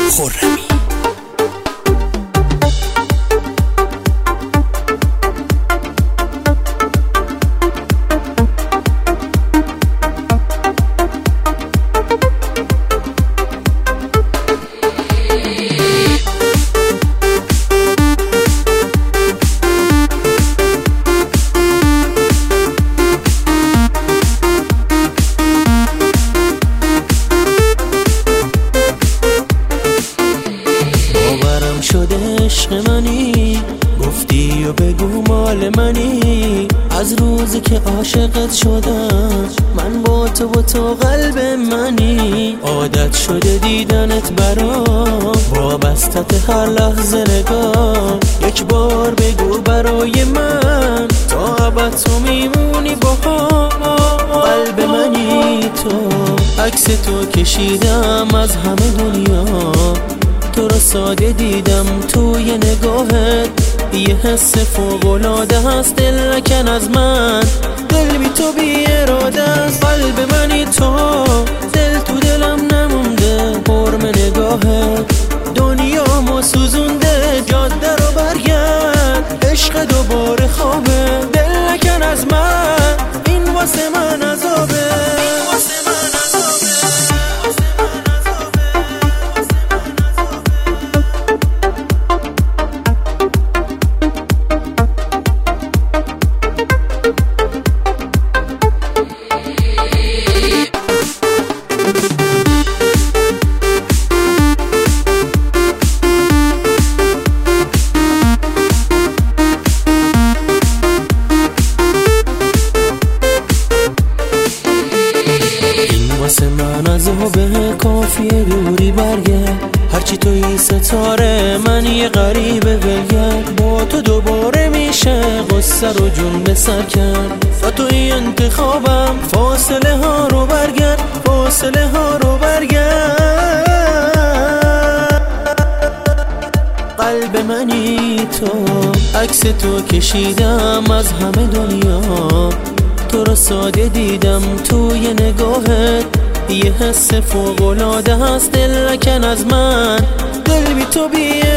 خرمی. شده عشق منی، گفتی و بگو مال منی. از روزی که عاشقت شدم من با تو قلب منی. عادت شده دیدنت برام، وابستت هر لحظه نگاه. یک بار بگو برای من تا ابد تو میمونی با قلب منی. تو عکس تو کشیدم از همه دنیا، تو رو ساده دیدم توی نگاهت. یه حس فوق‌العاده هست، دل نکن از من، دل بی تو بی اراده است. قلب منی تو، دل تو دلم نمونده. حرم نگاهت دنیامو سوزونده. جاده رو برگرد، عشق دوباره خوابه. دل نکن از من، این واسه من عذابه. واسه من عذابه، کافیه دوری برگرد. هرچی توی ستاره من یه غریبه ولگرد. با تو دوباره میشه غصه رو جون به سر کرد. و توی انتخابم فاصله ها رو برگرد، فاصله ها رو برگرد. قلب منی تو، عکس تو کشیدم از همه دنیا. تو رو ساده دیدم توی نگاهت. یه حس فوق‌العاده هست، دل نکن از من، دل بی تو بی